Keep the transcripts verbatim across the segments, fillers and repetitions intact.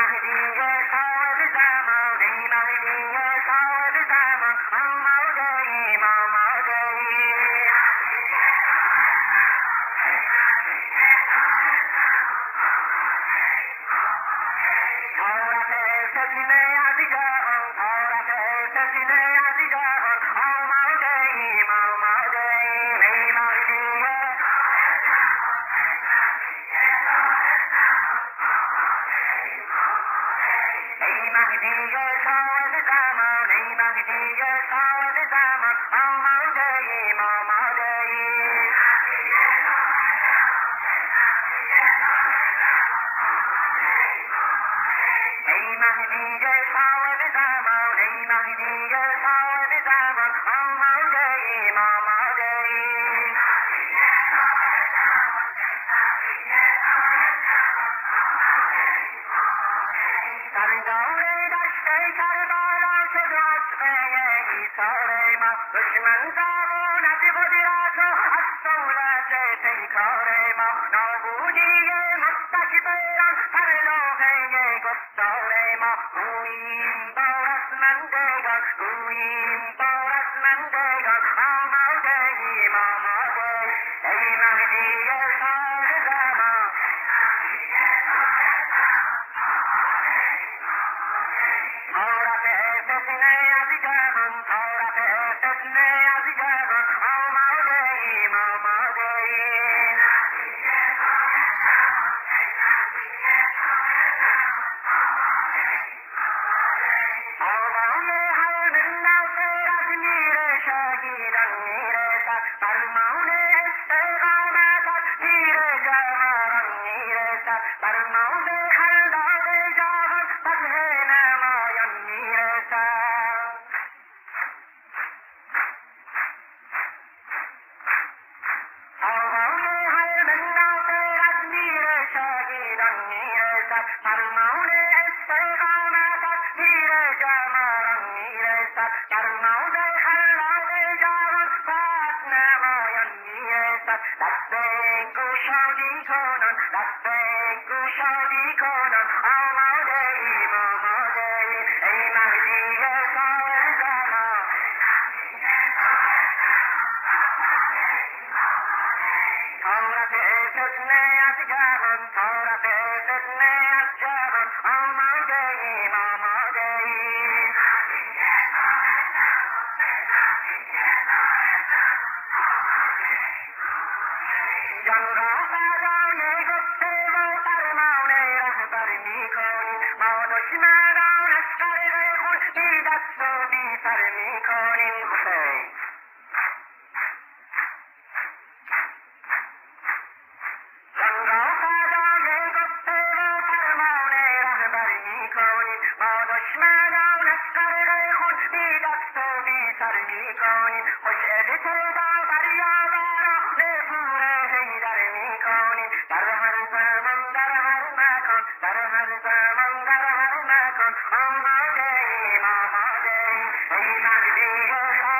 آماده ای آماده ای ای مهدی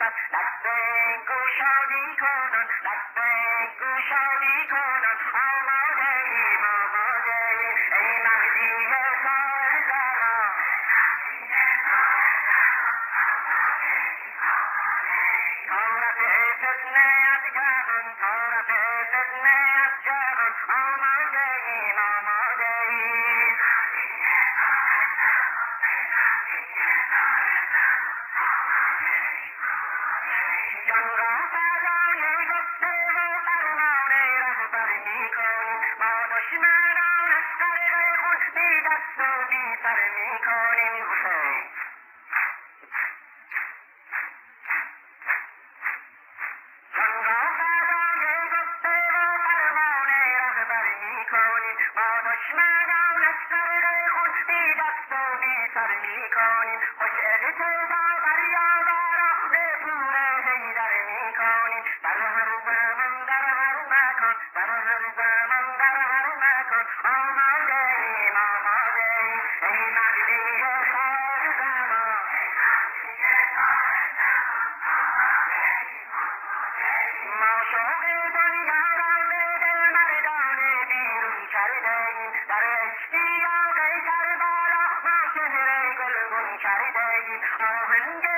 کنن دست گشادی کنن دست گشادی کنن آماده ایم آماده ای مهدی سر زمان طرف فتنه از جهان طرف فتنه از جهان آماده ایم آماده ایم جان را فدای گفته و فرمان رهبر میکنیم ما دشمنان از غرق خون بی دست و بی سر میکنیم حسین جان را فدای گفته و فرمان رهبر میکنیم ما دشمنان از غرق خون بی دست و بی سر میکنیم خوش اقتدا بر یاورا به پور حیدر میکنیم در هر زمان در هر مکان در هر زمان در هر مکان آماده ایم آماده ایم ای مهدی خیر زمان ما شوق دنیا را به دل مردان بیرون کرده ایم در اشتیاق کربلا ما چهره گلگون کرده ایم آهنگ